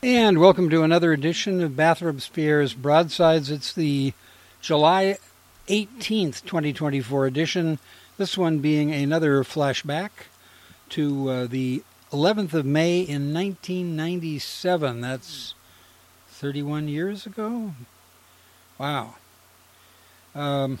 And welcome to another edition of Bathrobes Pierre's Broadsides. It's the July 18th, 2024 edition. This one being another flashback to the 11th of May in 1997. That's 31 years ago? Wow. No,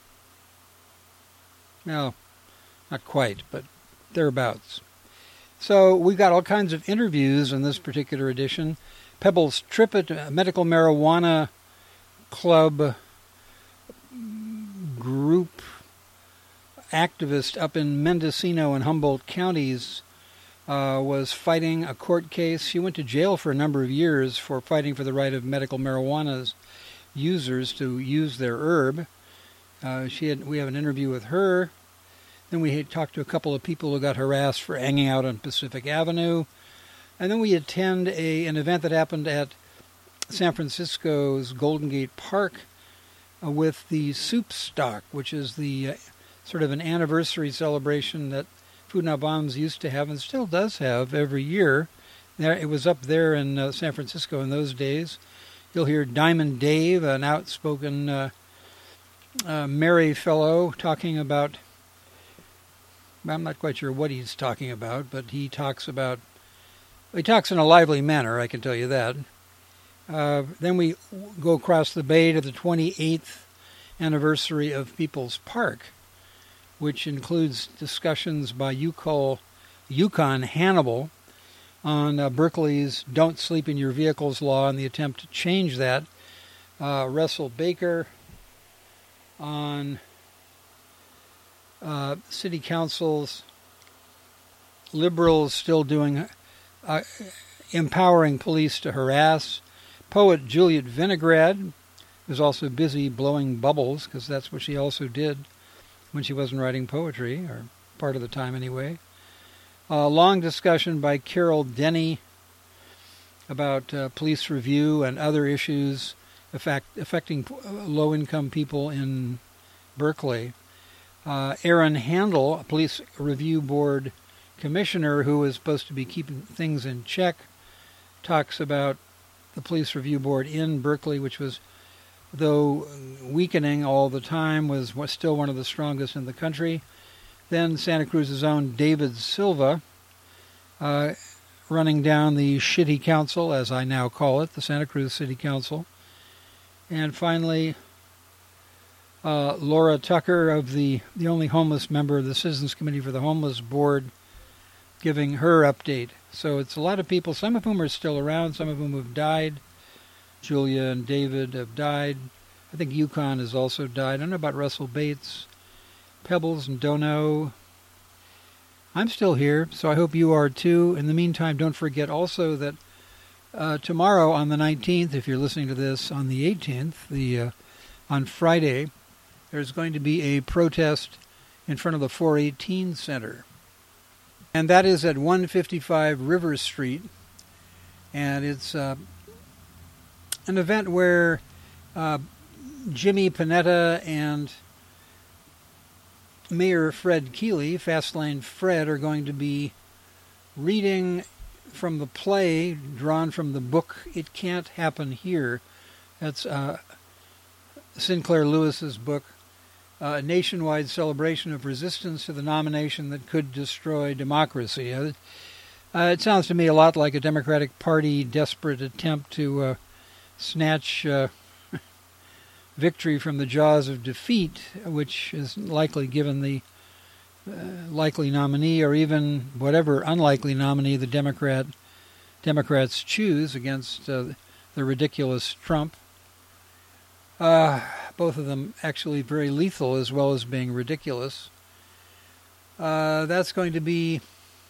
not quite, but thereabouts. So we've got all kinds of interviews in this particular edition. Pebbles Trippett, Medical Marijuana Club group activist up in Mendocino and Humboldt counties, was fighting a court case. She went to jail for a number of years for fighting for the right of medical marijuana users to use their herb. We have an interview with her. Then we had talked to a couple of people who got harassed for hanging out on Pacific Avenue. And then we attend an event that happened at San Francisco's Golden Gate Park with the Soup Stock, which is the sort of an anniversary celebration that Food Not Bombs used to have and still does have every year. It was up there in San Francisco in those days. You'll hear Diamond Dave, an outspoken merry fellow, talking about, I'm not quite sure what he's talking about, but he talks in a lively manner, I can tell you that. Then we go across the bay to the 28th anniversary of People's Park, which includes discussions by Yukon Hannibal on Berkeley's Don't Sleep in Your Vehicles law and the attempt to change that. Russell Baker on City Council's liberals still doing empowering police to harass. Poet Juliet Vinograd was also busy blowing bubbles, because that's what she also did when she wasn't writing poetry, or part of the time anyway. A long discussion by Carol Denny about police review and other issues affecting low-income people in Berkeley. Aaron Handel, a police review board commissioner who is supposed to be keeping things in check, talks about the police review board in Berkeley, which was, though weakening all the time, was still one of the strongest in the country. Then Santa Cruz's own David Silva, running down the Shitty Council, as I now call it, the Santa Cruz City Council. And finally, Laura Tucker, of the only homeless member of the Citizens Committee for the Homeless Board, giving her update. So it's a lot of people, some of whom are still around, some of whom have died. Julia and David have died. I think Yukon has also died. I don't know about Russell Bates. Pebbles and Dono. I'm still here, so I hope you are too. In the meantime, don't forget also that tomorrow on the 19th, if you're listening to this on the 18th, on Friday, there's going to be a protest in front of the 418 Center. And that is at 155 River Street. And it's an event where Jimmy Panetta and Mayor Fred Keeley, Fastlane Fred, are going to be reading from the play drawn from the book It Can't Happen Here. That's Sinclair Lewis's book, A Nationwide Celebration of Resistance to the Nomination That Could Destroy Democracy. It sounds to me a lot like a Democratic Party desperate attempt to snatch victory from the jaws of defeat, which is likely given the likely nominee, or even whatever unlikely nominee the Democrats choose against the ridiculous Trump. Both of them actually very lethal as well as being ridiculous. That's going to be...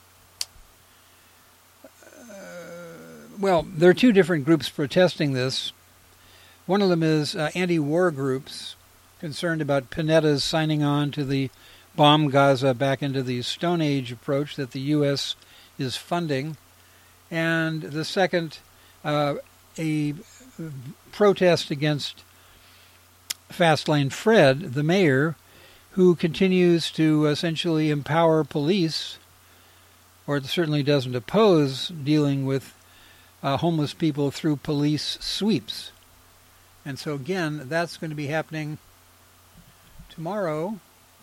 well, there are two different groups protesting this. One of them is anti-war groups concerned about Panetta's signing on to the bomb Gaza back into the Stone Age approach that the U.S. is funding. And the second, a protest against Fastlane Fred, the mayor, who continues to essentially empower police, or certainly doesn't oppose dealing with homeless people through police sweeps. And so again, that's going to be happening tomorrow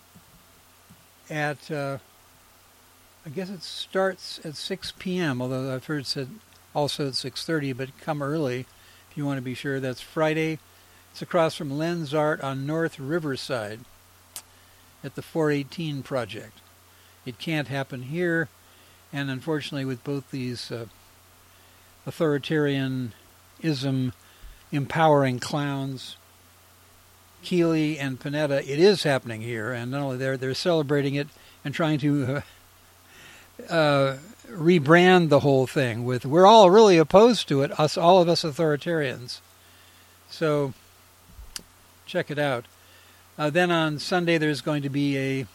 at, I guess it starts at 6 p.m., although I've heard it said also at 6:30, but come early if you want to be sure. That's Friday. It's across from Lens Art on North Riverside at the 418 Project. It can't happen here, and unfortunately with both these authoritarianism empowering clowns, Keeley and Panetta, it is happening here, and not only they're celebrating it and trying to rebrand the whole thing with, we're all really opposed to it, all of us authoritarians. So check it out. Then on Sunday there's going to be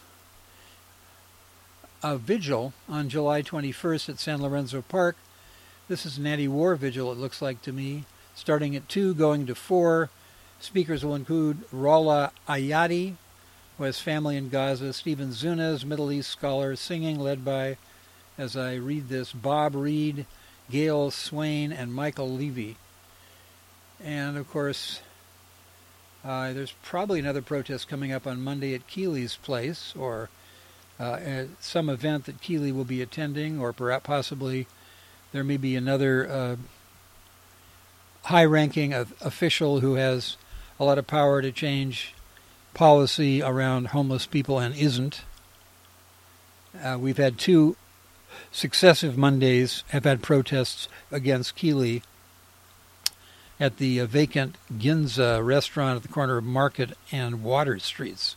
a vigil on July 21st at San Lorenzo Park. This is an anti-war vigil, it looks like to me, starting at 2, going to 4. Speakers will include Rolla Ayadi, who has family in Gaza, Stephen Zunes, Middle East scholar, singing, led by, as I read this, Bob Reed, Gail Swain, and Michael Levy. And, of course, there's probably another protest coming up on Monday at Keeley's place, or at some event that Keeley will be attending, or perhaps possibly there may be another high-ranking official who has a lot of power to change policy around homeless people and isn't. We've had 2 successive Mondays have had protests against Keeley at the vacant Ginza restaurant at the corner of Market and Water Streets.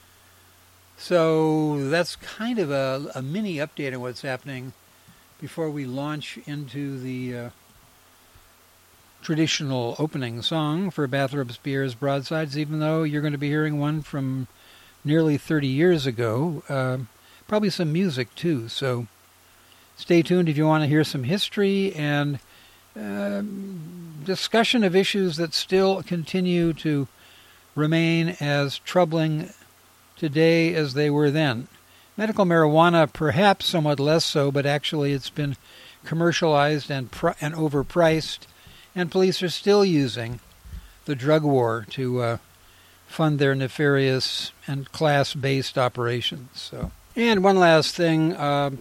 So that's kind of a mini update on what's happening before we launch into the traditional opening song for Bathrobes Beer's Broadsides, even though you're going to be hearing one from nearly 30 years ago. Probably some music, too. So stay tuned if you want to hear some history and discussion of issues that still continue to remain as troubling today as they were then. Medical marijuana, perhaps somewhat less so, but actually it's been commercialized and overpriced, and police are still using the drug war to fund their nefarious and class-based operations. So, and one last thing, by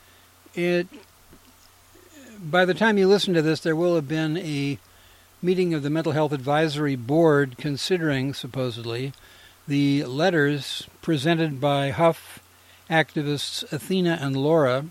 the time you listen to this, there will have been a meeting of the Mental Health Advisory Board considering, supposedly, the letters presented by Huff activists Athena and Laura,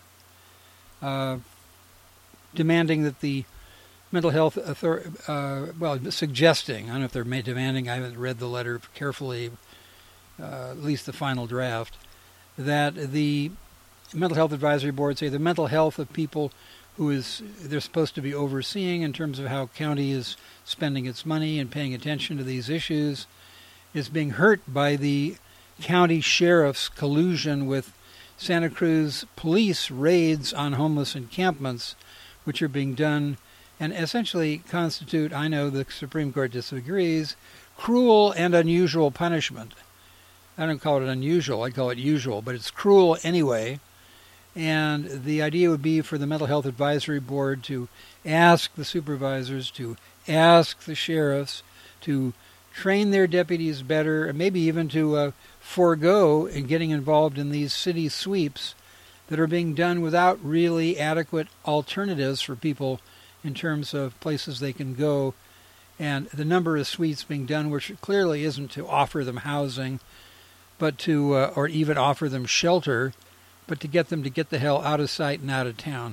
demanding that the mental health suggesting, I don't know if they're demanding, I haven't read the letter carefully, at least the final draft, that the Mental Health Advisory Board say the mental health of people they're supposed to be overseeing in terms of how county is spending its money and paying attention to these issues is being hurt by the county sheriff's collusion with Santa Cruz police raids on homeless encampments, which are being done and essentially constitute, I know the Supreme Court disagrees, cruel and unusual punishment. I don't call it unusual, I call it usual, but it's cruel anyway. And the idea would be for the Mental Health Advisory Board to ask the supervisors, to ask the sheriffs, to train their deputies better, and maybe even to forego in getting involved in these city sweeps that are being done without really adequate alternatives for people in terms of places they can go. And the number of sweeps being done, which clearly isn't to offer them housing, but to, or even offer them shelter, but to get them to get the hell out of sight and out of town.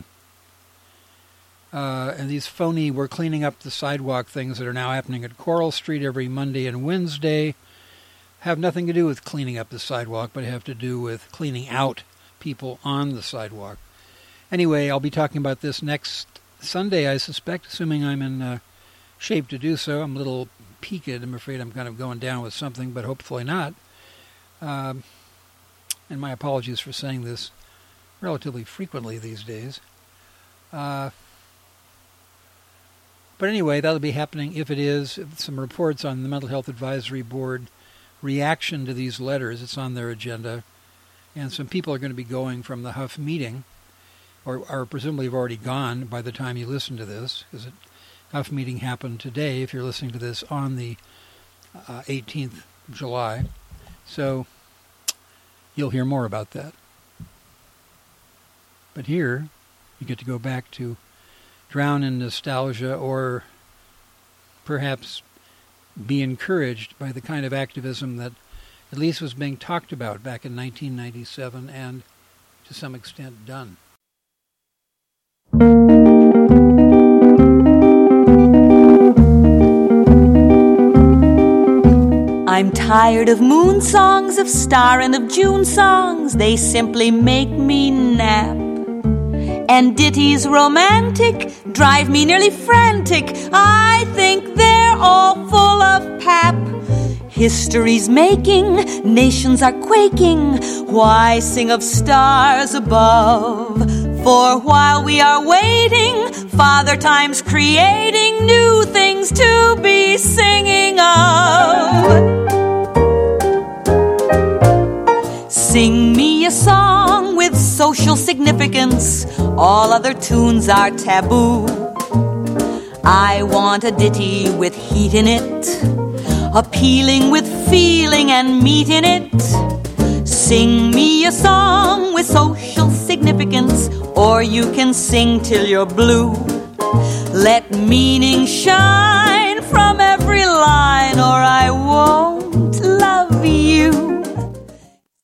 And these phony, we're cleaning up the sidewalk things that are now happening at Coral Street every Monday and Wednesday have nothing to do with cleaning up the sidewalk, but have to do with cleaning out people on the sidewalk. Anyway, I'll be talking about this next Sunday, I suspect, assuming I'm in shape to do so. I'm a little peaked. I'm afraid I'm kind of going down with something, but hopefully not. And my apologies for saying this relatively frequently these days. But anyway, that'll be happening if it is. Some reports on the Mental Health Advisory Board reaction to these letters. It's on their agenda. And some people are going to be going from the Huff meeting. or presumably have already gone by the time you listen to this, because the Huff meeting happened today if you're listening to this on the 18th of July. So you'll hear more about that. But here, you get to go back to drown in nostalgia, or perhaps be encouraged by the kind of activism that at least was being talked about back in 1997 and to some extent done. I'm tired of moon songs, of star and of June songs. They simply make me nap. And ditties romantic drive me nearly frantic. I think they're all full of pap. History's making, nations are quaking. Why sing of stars above? For while we are waiting, Father Time's creating new things to be singing of. Sing me a song with social significance. All other tunes are taboo. I want a ditty with heat in it, appealing with feeling and meat in it. Sing me a song with social significance, or you can sing till you're blue. Let meaning shine from every line, or I won't love you.